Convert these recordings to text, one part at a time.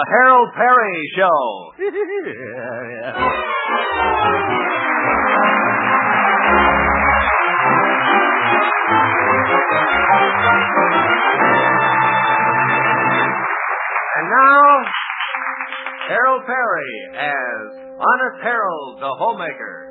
The Harold Perry Show. And now, Harold Perry as Honest Harold, the Homemaker.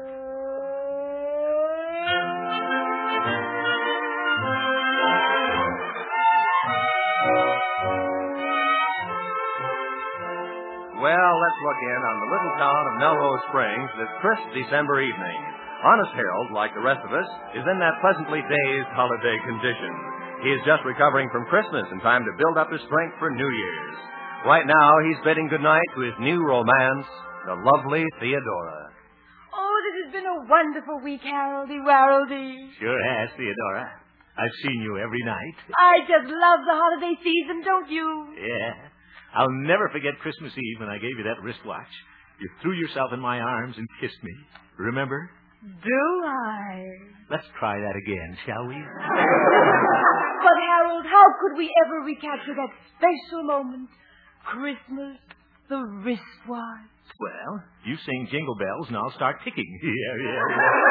Well, let's look in on the little town of Melrose Springs this crisp December evening. Honest Harold, like the rest of us, is in that pleasantly dazed holiday condition. He is just recovering from Christmas in time to build up his strength for New Year's. Right now, he's bidding goodnight to his new romance, the lovely Theodora. Oh, this has been a wonderful week, Haroldy Waroldy. Sure has, Theodora. I've seen you every night. I just love the holiday season, don't you? Yeah. I'll never forget Christmas Eve when I gave you that wristwatch. You threw yourself in my arms and kissed me. Remember? Do I? Let's try that again, shall we? But, Harold, how could we ever recapture that special moment? Christmas, the wristwatch. Well, you sing Jingle Bells and I'll start ticking. Yeah.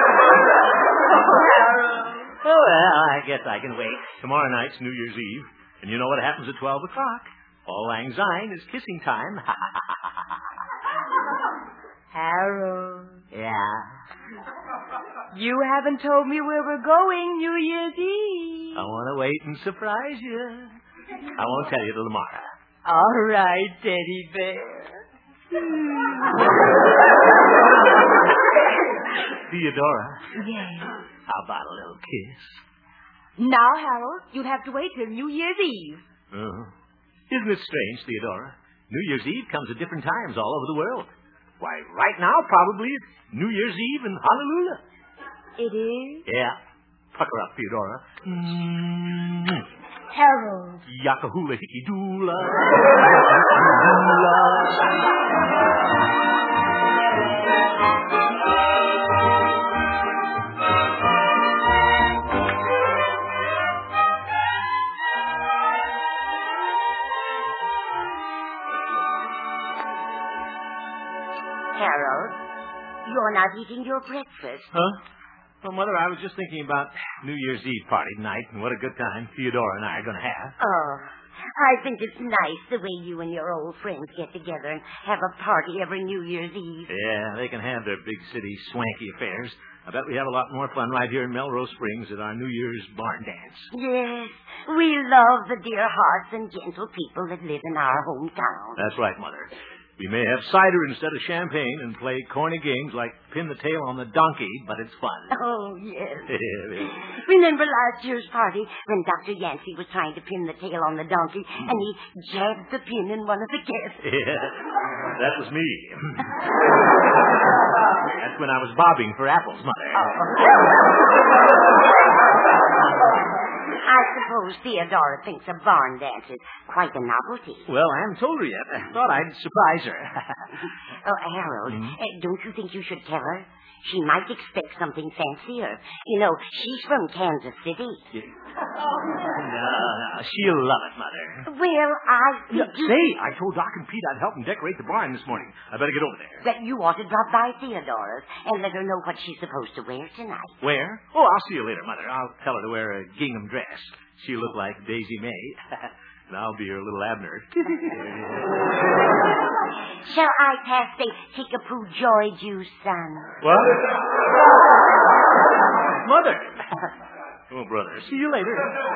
Oh, well, I guess I can wait. Tomorrow night's New Year's Eve, and you know what happens at 12 o'clock. Auld Lang Syne is kissing time. Harold. Yeah. You haven't told me where we're going New Year's Eve. I want to wait and surprise you. I won't tell you till tomorrow. All right, Teddy Bear. Theodora. Yes. How about a little kiss? Now, Harold, you'll have to wait till New Year's Eve. Isn't it strange, Theodora? New Year's Eve comes at different times all over the world. Why, right now, probably, it's New Year's Eve in Honolulu. It is? Yeah. Pucker up, Theodora. Harold. Yakahula hickey doola. Harold, you're not eating your breakfast. Huh? Well, Mother, I was just thinking about New Year's Eve party tonight and what a good time Theodora and I are going to have. Oh, I think it's nice the way you and your old friends get together and have a party every New Year's Eve. Yeah, they can have their big city swanky affairs. I bet we have a lot more fun right here in Melrose Springs at our New Year's barn dance. Yes, we love the dear hearts and gentle people that live in our hometown. That's right, Mother. We may have cider instead of champagne and play corny games like pin the tail on the donkey, but it's fun. Oh, yes. Remember last year's party when Dr. Yancey was trying to pin the tail on the donkey and he jabbed the pin in one of the guests? Yeah, that was me. That's when I was bobbing for apples, Mother. I suppose Theodora thinks a barn dance is quite a novelty. Well, I haven't told her yet. I thought I'd surprise her. Oh, Harold, don't you think you should tell her? She might expect something fancier. You know, she's from Kansas City. No, she'll love it, Mother. Well, Say, I told Doc and Pete I'd help them decorate the barn this morning. I better get over there. That you ought to drop by Theodora's and let her know what she's supposed to wear tonight. Where? Oh, I'll see you later, Mother. I'll tell her to wear a gingham dress. She'll look like Daisy May. And I'll be her little Abner. Shall I pass the Kickapoo Joy Juice, son? What? Mother! Oh, brother. See you later.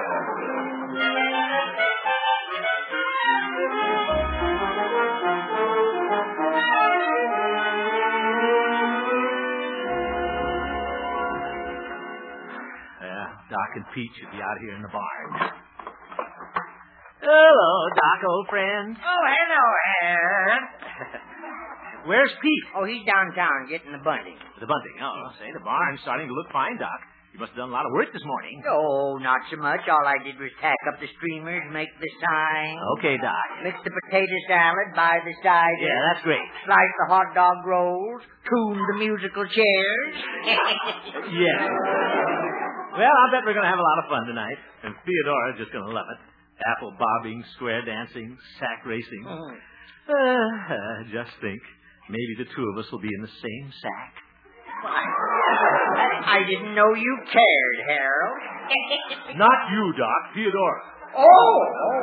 Yeah, Doc and Pete should be out here in the barn. Hello, Doc, old friend. Oh, hello, Ed. Where's Pete? Oh, he's downtown getting the bunting. The bunting. Oh, say, the barn's starting to look fine, Doc. You must have done a lot of work this morning. Oh, not so much. All I did was tack up the streamers, make the sign. Okay, Doc. Mix the potato salad, buy the cider. Yeah, that's great. Slice the hot dog rolls, tune the musical chairs. Yes. Well, I bet we're going to have a lot of fun tonight. And Theodora's just going to love it. Apple bobbing, square dancing, sack racing. Just think. Maybe the two of us will be in the same sack. I didn't know you cared, Harold. Not you, Doc. Theodora. Oh!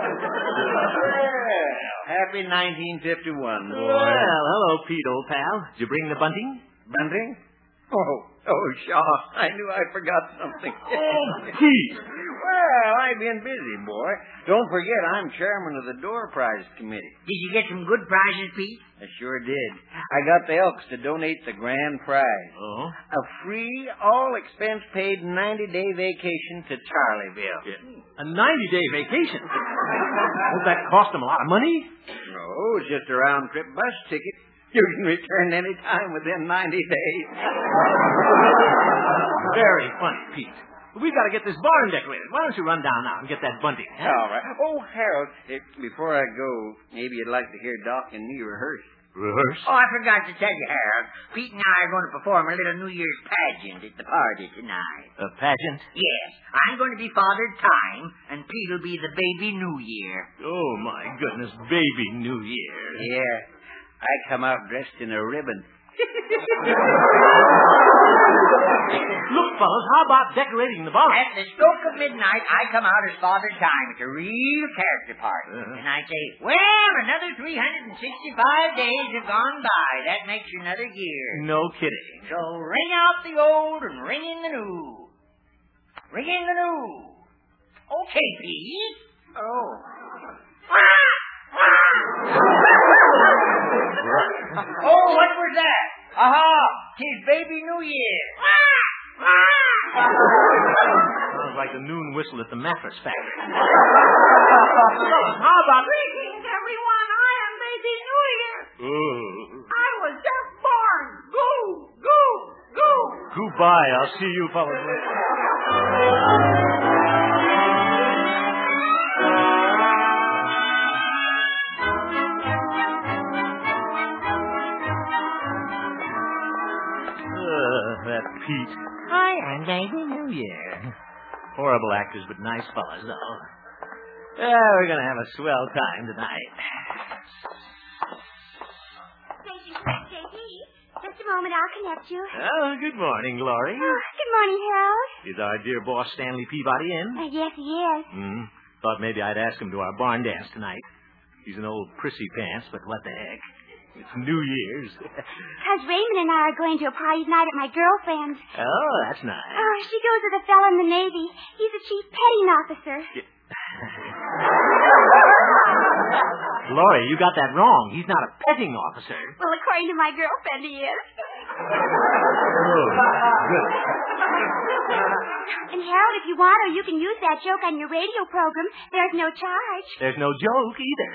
Happy 1951, boy. Well, hello, Pete, old pal. Did you bring the bunting? Bunting? Oh, Shaw. I knew I forgot something. Oh, Pete. Well, I've been busy, boy. Don't forget, I'm chairman of the Door Prize Committee. Did you get some good prizes, Pete? I sure did. I got the Elks to donate the grand prize. Oh? A free, all-expense-paid 90-day vacation to Charlieville. Yeah. A 90-day vacation? Won't that cost them a lot of money? No, it's just a round-trip bus ticket. You can return any time within 90 days. Very funny, Pete. We've got to get this barn decorated. Why don't you run down now and get that bunting? Huh? All right. Oh, Harold, before I go, maybe you'd like to hear Doc and me rehearse. Rehearse? Oh, I forgot to tell you, Harold. Pete and I are going to perform a little New Year's pageant at the party tonight. A pageant? Yes. I'm going to be Father Time, and Pete will be the baby New Year. Oh, my goodness. Baby New Year. Yeah. I come out dressed in a ribbon. Look, fellas, how about decorating the barn? At the stroke of midnight, I come out as Father Time. It's a real character party. And I say, well, another 365 days have gone by. That makes another year. No kidding. So ring out the old and ring in the new. Ring in the new. Okay, Pete. Oh. Oh, what was that? Aha! 'Tis Baby New Year. Sounds like the noon whistle at the mattress factory. How about... Greetings, everyone. I am Baby New Year. Oh. I was just born. Goo, goo, goo. Goodbye. I'll see you fellas later. That Pete. Hi, I'm Baby New Year. Horrible actors, but nice fellas, though. We're going to have a swell time tonight. Thank you, J.P. Just a moment, I'll connect you. Oh, good morning, Glory. Good morning, Harold. Is our dear boss Stanley Peabody in? Yes, he is. Thought maybe I'd ask him to our barn dance tonight. He's an old prissy pants, but what the heck? It's New Year's. Because Raymond and I are going to a party tonight at my girlfriend's. Oh, that's nice. Oh, she goes with a fellow in the Navy. He's a chief petting officer. Glory, you got that wrong. He's not a petting officer. Well, according to my girlfriend, he is. Oh, good. And Harold, if you want, or you can use that joke on your radio program. There's no charge. There's no joke either.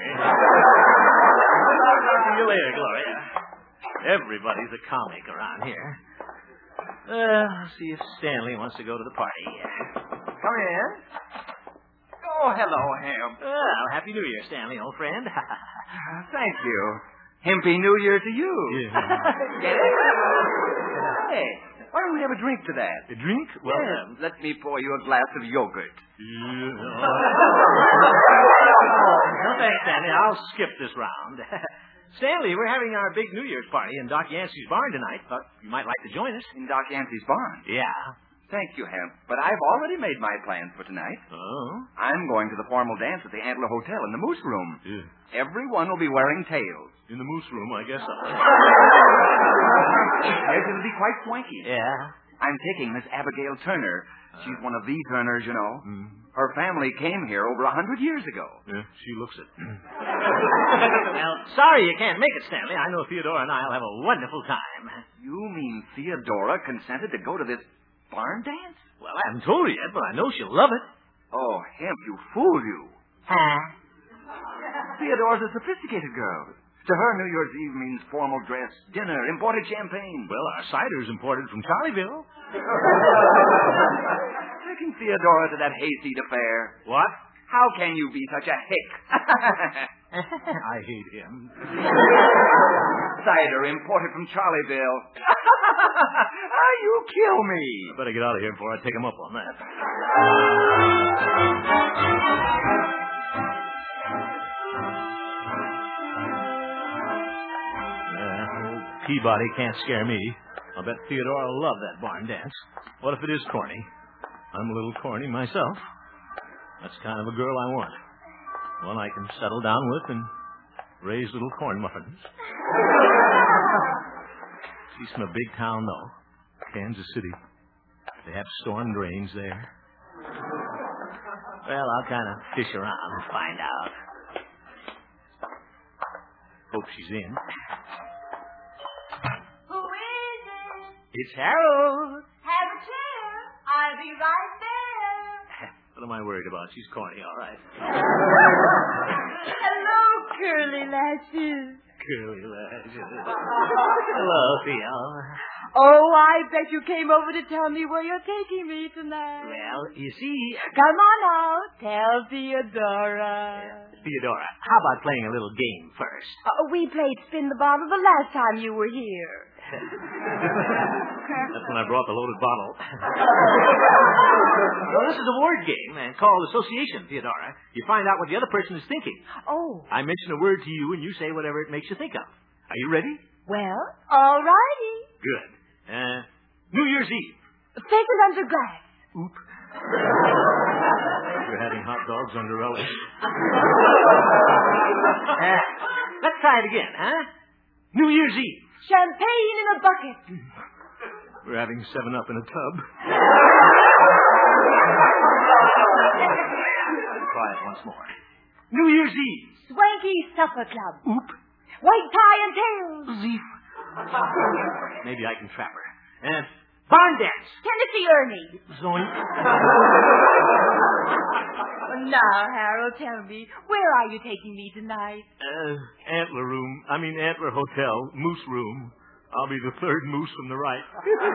See you later, Gloria. Everybody's a comic around here. I'll see if Stanley wants to go to the party. Come in. Oh, hello, Ham. Well, Happy New Year, Stanley, old friend. Thank you. Happy New Year to you. Yeah. Hey, why don't we have a drink to that? A drink? Well, Let me pour you a glass of yogurt. No, thanks, Stanley. I'll skip this round. Stanley, we're having our big New Year's party in Doc Yancey's barn tonight. Thought you might like to join us. In Doc Yancey's barn? Yeah. Thank you, Ham. But I've already made my plans for tonight. Oh? I'm going to the formal dance at the Antler Hotel in the Moose Room. Yeah. Everyone will be wearing tails. In the Moose Room, I guess so. Yes, it'll be quite swanky. Yeah? I'm taking Miss Abigail Turner. She's one of these Turners, you know. Her family came here over 100 years ago. Yeah, she looks it. Well, sorry you can't make it, Stanley. I know Theodora and I'll have a wonderful time. You mean Theodora consented to go to this barn dance? Well, I haven't told her yet, but I know she'll love it. Oh, Hemp, you fooled you. Huh? Theodora's a sophisticated girl. To her, New Year's Eve means formal dress, dinner, imported champagne. Well, our cider's imported from Charlieville. Taking Theodora to that hayseed affair. What? How can you be such a hick? I hate him. Cider imported from Charlieville. You kill me. I better get out of here before I take him up on that. Peabody can't scare me. I'll bet Theodora will love that barn dance. What if it is corny? I'm a little corny myself. That's the kind of a girl I want. One I can settle down with and raise little corn muffins. She's from a big town, though. Kansas City. They have storm drains there. Well, I'll kind of fish around and find out. Hope she's in. Who is it? It's Harold. Have a chair. I'll be right there. What am I worried about? She's corny, all right. Hello, curly lashes. Curly lashes. Hello, Theo. Oh, I bet you came over to tell me where you're taking me tonight. Well, you see... Come on out. Tell Theodora. Theodora, how about playing a little game first? We played spin the bottle the last time you were here. That's when I brought the loaded bottle. Well, this is a word game called association, Theodora. You find out what the other person is thinking. Oh. I mention a word to you, and you say whatever it makes you think of. Are you ready? Well, all righty. Good. New Year's Eve. Take it under glass. Oop. You're having hot dogs under relish. Let's try it again, huh? New Year's Eve. Champagne in a bucket. We're having 7-Up in a tub. Try it once more. New Year's Eve. Swanky Supper Club. Oop. White tie and tails. Zeef. Maybe I can trap her. Barn dance. Tennessee Ernie. Zoink. Now, Harold, tell me, where are you taking me tonight? Antler Hotel, Moose Room. I'll be the third moose from the right.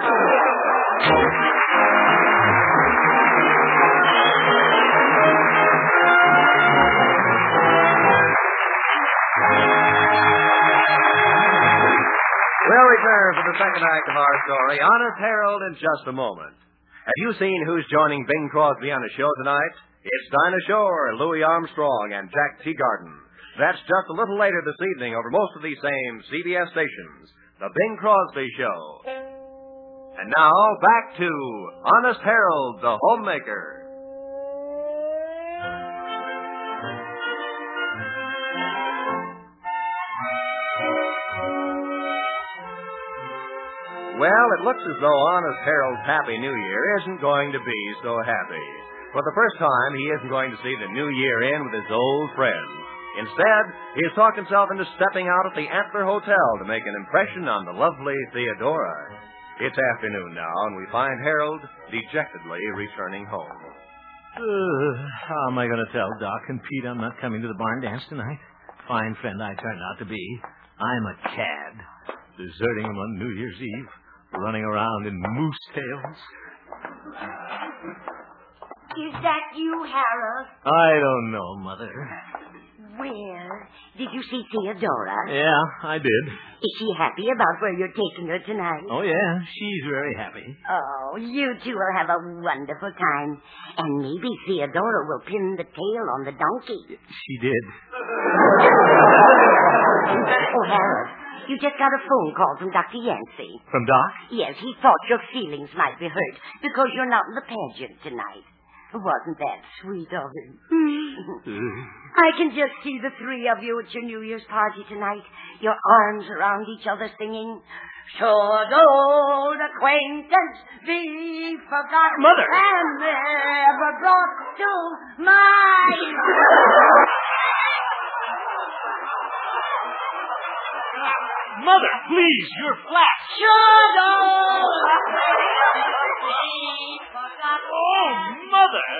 We'll return for the second act of our story, Honest Harold, in just a moment. Have you seen who's joining Bing Crosby on the show tonight? It's Dinah Shore, Louis Armstrong, and Jack Teagarden. That's just a little later this evening over most of these same CBS stations. The Bing Crosby Show. And now, back to Honest Harold, the homemaker. Well, it looks as though Honest Harold's Happy New Year isn't going to be so happy. For the first time, he isn't going to see the new year in with his old friends. Instead, he has talked himself into stepping out at the Antler Hotel to make an impression on the lovely Theodora. It's afternoon now, and we find Harold dejectedly returning home. How am I going to tell Doc and Pete I'm not coming to the barn dance tonight? Fine friend I turned out to be. I'm a cad, deserting them on New Year's Eve, running around in moose tails. Is that you, Harold? I don't know, Mother. Well, did you see Theodora? Yeah, I did. Is she happy about where you're taking her tonight? Oh, yeah, she's very happy. Oh, you two will have a wonderful time. And maybe Theodora will pin the tail on the donkey. She did. Oh, Harold, you just got a phone call from Dr. Yancey. From Doc? Yes, he thought your feelings might be hurt because you're not in the pageant tonight. Wasn't that sweet of him? I can just see the three of you at your New Year's party tonight, your arms around each other singing, "Should old acquaintance be forgotten, Mother! and never brought to mind." Mother, please, you're flat. Should old acquaintance be forgotten. Oh, Mother!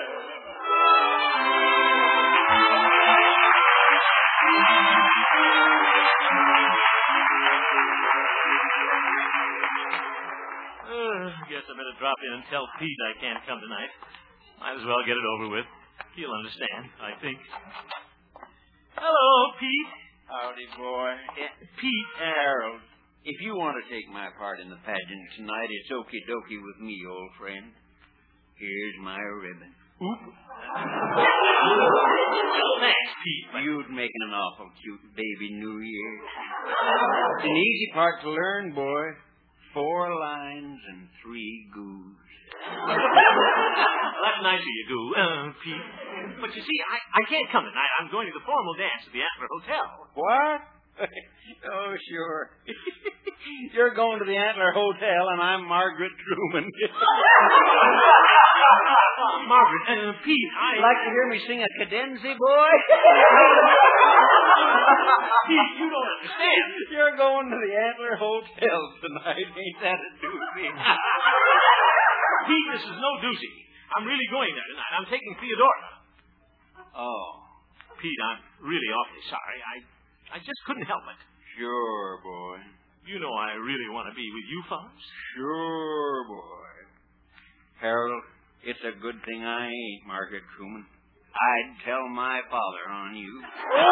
Guess I better drop in and tell Pete I can't come tonight. Might as well get it over with. He'll understand, I think. Hello, Pete. Howdy, boy. Pete, Harold, if you want to take my part in the pageant tonight, it's okie dokie with me, old friend. Here's my ribbon. Oop. Thanks, Pete. You'd make an awful cute baby New Year. It's an easy part to learn, boy. 4 lines and 3 goos. That's nice of you, Goo, Pete. But you see, I can't come tonight. I'm going to the formal dance at the Antler Hotel. What? Oh, sure. You're going to the Antler Hotel, and I'm Margaret Truman. Margaret, Pete, I'd like to hear me sing a cadenza, boy. Pete, you don't understand. You're going to the Antler Hotel tonight. Ain't that a doozy? Pete, this is no doozy. I'm really going there tonight. I'm taking Theodora. Oh. Pete, I'm really awfully sorry. I just couldn't help it. Sure, boy. You know I really want to be with you fellas. Sure, boy. Harold, it's a good thing I ain't Margaret Truman. I'd tell my father on you.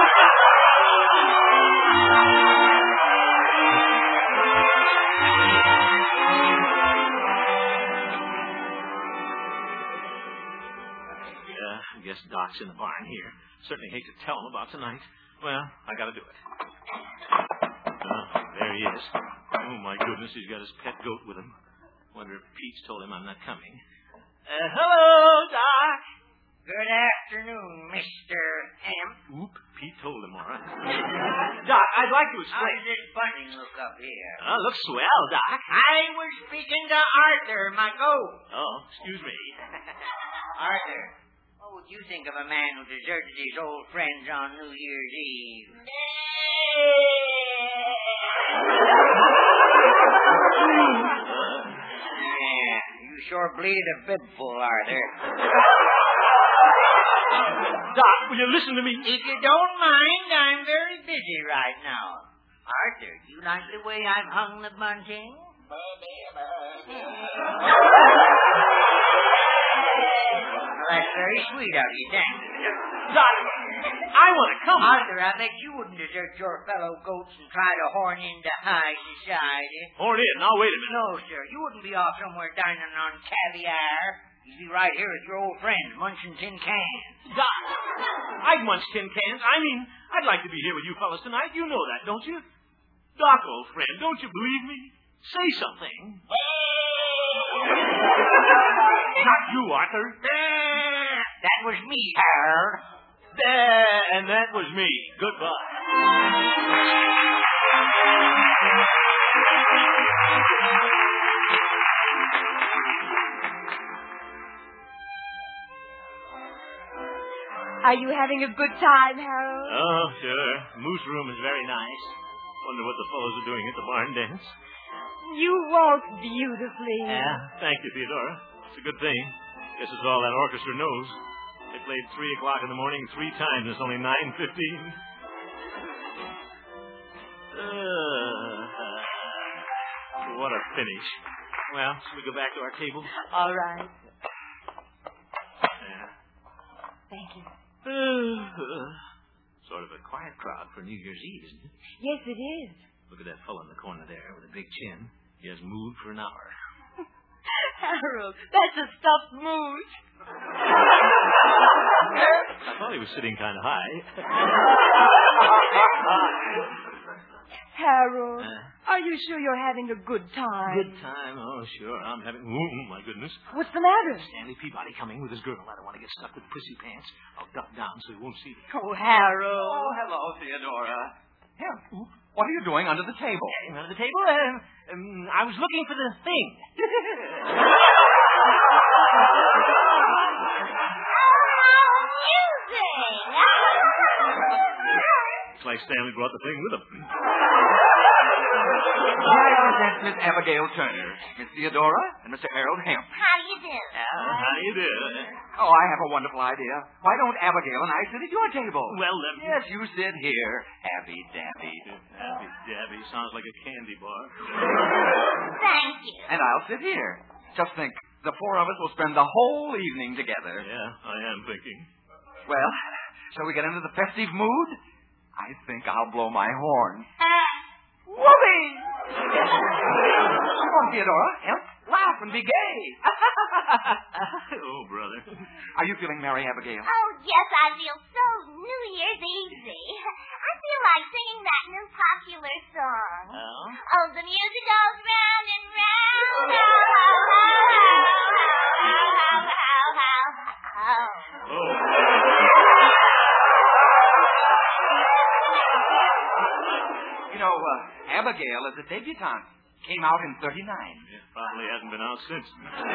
I guess Doc's in the barn here. Certainly hate to tell him about tonight. Well, I gotta do it. Oh, there he is. Oh, my goodness, he's got his pet goat with him. Wonder if Pete's told him I'm not coming. Hello, Doc. Good afternoon, Mr. Hemp. Oop, Pete told him, all right. Doc, I'd like to How explain. does this bunny look up here? Oh, looks swell, Doc. I was speaking to Arthur, my goat. Oh, excuse me. Arthur, what would you think of a man who deserted his old friends on New Year's Eve? Yeah, you sure bleeded a bibful, Arthur. Doc, will you listen to me? If you don't mind, I'm very busy right now. Arthur, do you like the way I've hung the bunting? Well, that's very sweet of you, thank you. Doc, I want to come. Arthur, I bet you wouldn't desert your fellow goats and try to horn into high society. Horn in. Now, wait a minute. No, sir. You wouldn't be off somewhere dining on caviar. You'd be right here with your old friends, munching tin cans. Doc, I'd munch tin cans. I mean, I'd like to be here with you fellas tonight. You know that, don't you? Doc, old friend, don't you believe me? Say something. Not you, Arthur. That was me, Harold. And that was me. Goodbye. Are you having a good time, Harold? Oh, sure. Moose Room is very nice. Wonder what the fellows are doing at the barn dance. You walk beautifully. Yeah, thank you, Theodora. It's a good thing. Guess it's all that orchestra knows. They played 3 o'clock in the morning 3 times. It's only 9:15. What a finish. Well, shall we go back to our table? All right. Yeah. Thank you. Sort of a quiet crowd for New Year's Eve, isn't it? Yes, it is. Look at that fellow in the corner there with a big chin. He has moved for an hour. Harold, that's a stuffed moose. I thought he was sitting kind of high. Harold, are you sure you're having a good time? Good time? Oh, sure. I'm having... Oh, my goodness. What's the matter? Stanley Peabody coming with his girl. I don't want to get stuck with Prissy Pants. I'll duck down so he won't see me. Oh, Harold. Oh, hello, Theodora. What are you doing under the table? Under the table? I was looking for the thing. Looks like Stanley brought the thing with him. I present Miss Abigail Turner, Miss Theodora, and Mr. Harold Hemp. How do you do? How do you do? Oh, I have a wonderful idea. Why don't Abigail and I sit at your table? Well, Yes, you sit here, Abby Dabby. Abby Dabby sounds like a candy bar. Thank you. And I'll sit here. Just think, the 4 of us will spend the whole evening together. Yeah, I am thinking. Well, shall we get into the festive mood? I think I'll blow my horn. Whoopee! Come on, Theodora. Hemp, laugh and be gay. Oh, brother. Are you feeling merry, Abigail? Oh, yes, I feel so New Year's easy. I feel like singing that new popular song. Oh? Oh, the music goes round and round. You know, Abigail is a debutante. Came out in 39. It probably hasn't been out since.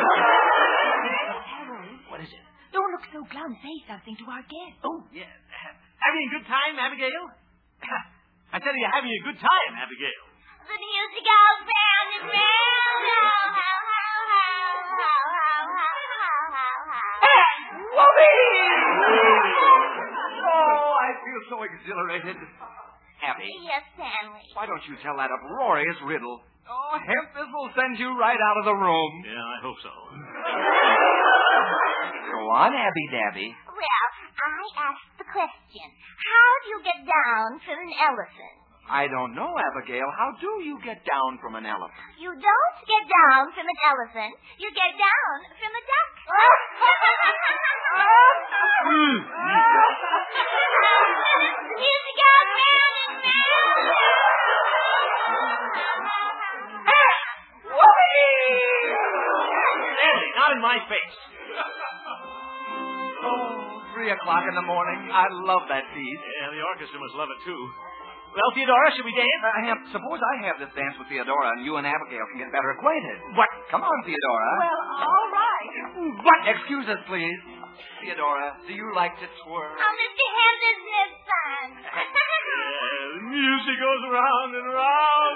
Harold, What is it? don't look so glum. Say something to our guest. Oh, yeah. Having a good time, Abigail? I tell you, having a good time, Abigail. The music goes round and round. Oh, I feel so exhilarated. Abby, Yes, Stanley. why don't you tell that uproarious riddle? Oh, Hemp, this will send you right out of the room. Yeah, I hope so. Go on, Abby Dabby. Well, I asked the question. How do you get down from an elephant? I don't know, Abigail. How do you get down from an elephant? You don't get down from an elephant. You get down from a duck. The music goes round and Stanley, not in my face. Oh, 3 o'clock in the morning. I love that piece. Yeah, the orchestra must love it, too. Well, Theodora, should we dance? Hemp, suppose I have this dance with Theodora and you and Abigail can get better acquainted. What? Come on, Theodora. Well, all right. What? Excuse us, please. Theodora, do you like to twirl? Oh, Mr. Hemp, isn't it fun? The music goes round and round.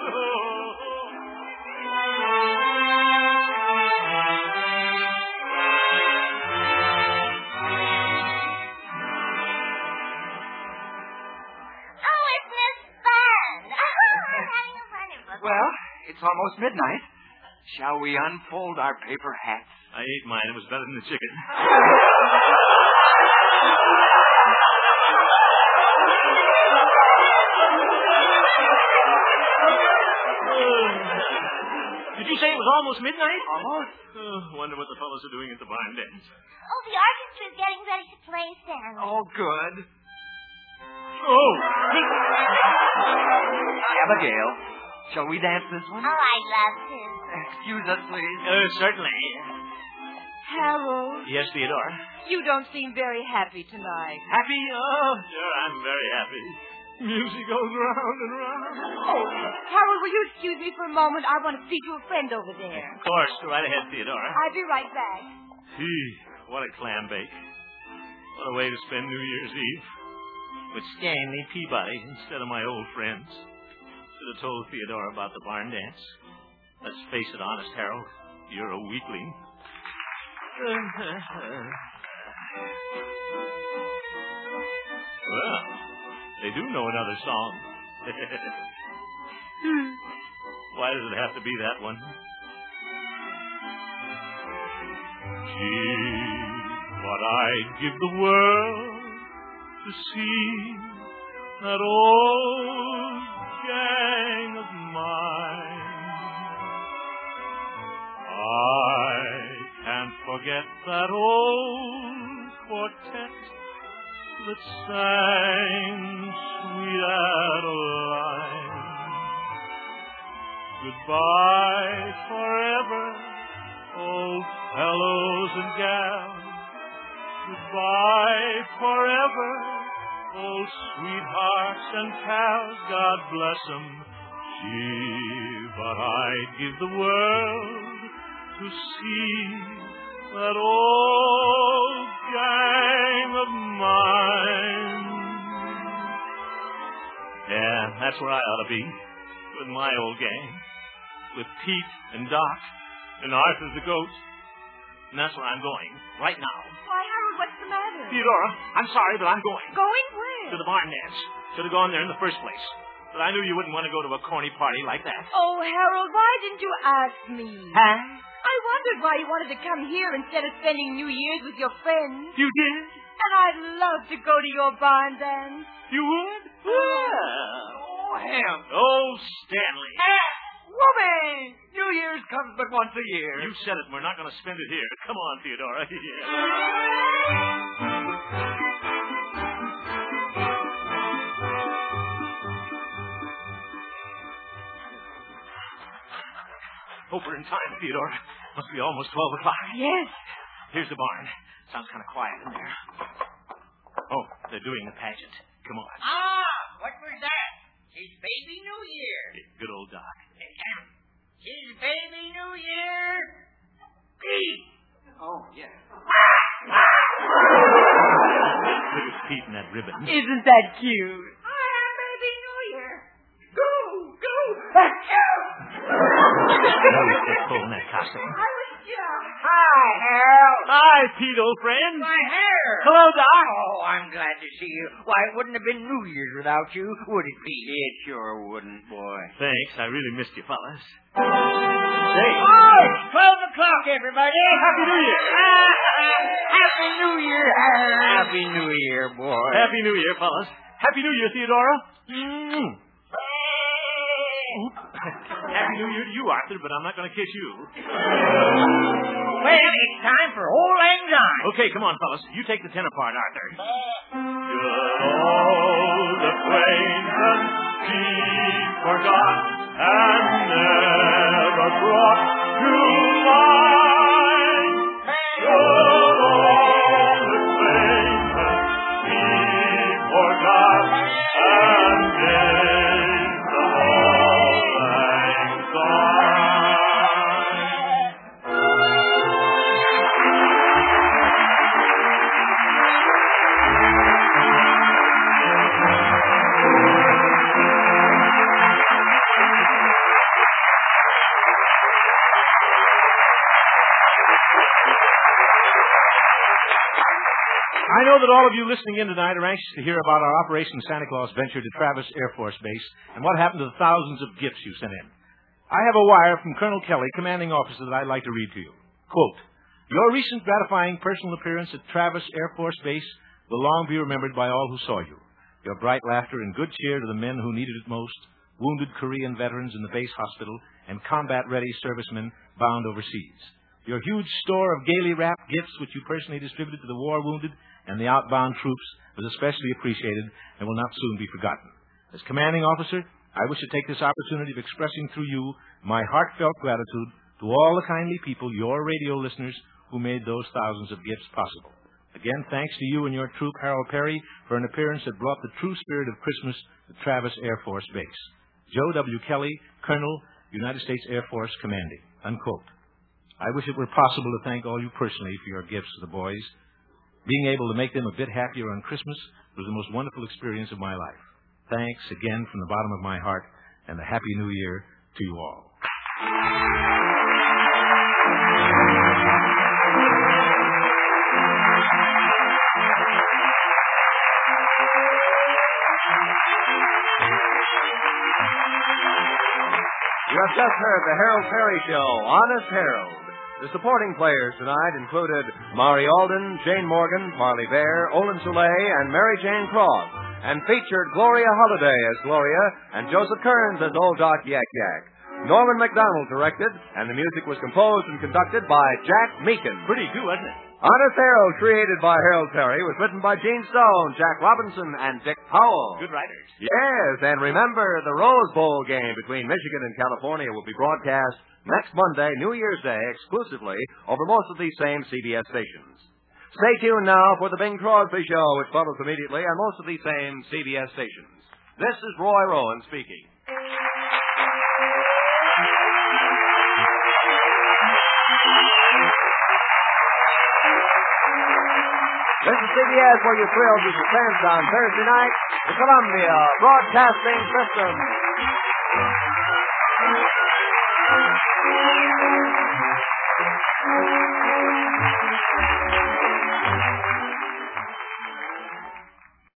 Oh, isn't this fun? I'm having a wonderful Well, it's almost midnight. Shall we unfold our paper hats? I ate mine. It was better than the chicken. Did you say it was almost midnight? Almost. Wonder what the fellows are doing at the barn dance. Oh, the orchestra's getting ready to play, Stanley. Oh, good. Oh! Abigail, shall we dance this one? Oh, I'd love to. Excuse us, please. Certainly. Harold, Yes, Theodora. you don't seem very happy tonight. Happy? Oh, sure, I'm very happy. Music goes round and round. Oh, Harold, will you excuse me for a moment? I want to speak to a friend over there. Of course, go right ahead, Theodora. I'll be right back. Gee, what a clam bake. What a way to spend New Year's Eve. With Stanley Peabody instead of my old friends. Should have told Theodora about the barn dance. Let's face it, honest Harold, you're a weakling. Well, they do know another song. Why does it have to be that one? Gee, what I'd give the world to see that old gang of mine. I can't forget that old quartet that sang Sweet Adeline. Goodbye forever, old fellows and gals. Goodbye forever, old sweethearts and pals. God bless 'em. Gee, but I'd give the world to see that old gang of mine. Yeah, that's where I ought to be, with my old gang, with Pete and Doc and Arthur the goat. And that's where I'm going, right now. Why, Harold, what's the matter? Theodora, I'm sorry, but I'm going. Going where? To the barn dance. Should have gone there in the first place. But I knew you wouldn't want to go to a corny party like that. Oh, Harold, why didn't you ask me? Huh? I wondered why you wanted to come here instead of spending New Year's with your friends. You did? And I'd love to go to your barn dance. You would? Well. Oh, Hemp. Oh, Stanley. Whoopee! New Year's comes but once a year. You said it. We're not going to spend it here. Come on, Theodora. Yeah. Hope we're in time, Theodore. Must be almost 12 o'clock. Yes. Here's the barn. Sounds kind of quiet in there. Oh, they're doing the pageant. Come on. What was that? It's Baby New Year. Good old Doc. It's Baby New Year. Pete. Oh, yeah. Look at Pete and that ribbon. Isn't that cute? Baby New Year. Go. They're pulling that costume. Hi, Harold. Hi, Pete, old friend. My hair. Hello, Doc. Oh, I'm glad to see you. Why, it wouldn't have been New Year's without you, would it, Pete? It sure wouldn't, boy. Thanks. I really missed you, fellas. Oh, it's 12 o'clock, everybody. Happy New Year. Happy New Year, Harold. Happy New Year, boy. Happy New Year, fellas. Happy New Year, Theodora. Happy New Year to you, Arthur, but I'm not going to kiss you. Well, it's time for Old Lang Syne. Okay, come on, fellas. You take the tenor part, Arthur. Good old acquaintance he forgot and never brought to mind. Good old acquaintance he forgot and gave the Auld Lang Syne. I know that all of you listening in tonight are anxious to hear about our Operation Santa Claus venture to Travis Air Force Base and what happened to the thousands of gifts you sent in. I have a wire from Colonel Kelly, commanding officer, that I'd like to read to you. Quote, your recent gratifying personal appearance at Travis Air Force Base will long be remembered by all who saw you. Your bright laughter and good cheer to the men who needed it most, wounded Korean veterans in the base hospital, and combat-ready servicemen bound overseas. Your huge store of gaily wrapped gifts which you personally distributed to the war-wounded and the outbound troops was especially appreciated and will not soon be forgotten. As commanding officer, I wish to take this opportunity of expressing through you my heartfelt gratitude to all the kindly people, your radio listeners, who made those thousands of gifts possible. Again, thanks to you and your troop, Harold Perry, for an appearance that brought the true spirit of Christmas to Travis Air Force Base. Joe W. Kelly, Colonel, United States Air Force, commanding. Unquote. I wish it were possible to thank all you personally for your gifts to the boys. Being able to make them a bit happier on Christmas was the most wonderful experience of my life. Thanks again from the bottom of my heart, and a Happy New Year to you all. You have just heard the Harold Perry Show, Honest Harold. The supporting players tonight included Mari Alden, Jane Morgan, Marley Bear, Olin Soleil, and Mary Jane Cross, and featured Gloria Holliday as Gloria and Joseph Kearns as Old Doc Yak Yak. Norman McDonald directed, and the music was composed and conducted by Jack Meakin. Pretty good, wasn't it? Honest Harold, created by Harold Perry, was written by Gene Stone, Jack Robinson, and Dick Powell. Good writers. Yes, and remember, the Rose Bowl game between Michigan and California will be broadcast next Monday, New Year's Day, exclusively over most of these same CBS stations. Stay tuned now for the Bing Crosby Show, which follows immediately on most of these same CBS stations. This is Roy Rowan speaking. This is CBS, where you thrilled with suspense on Thursday night, the Columbia Broadcasting System.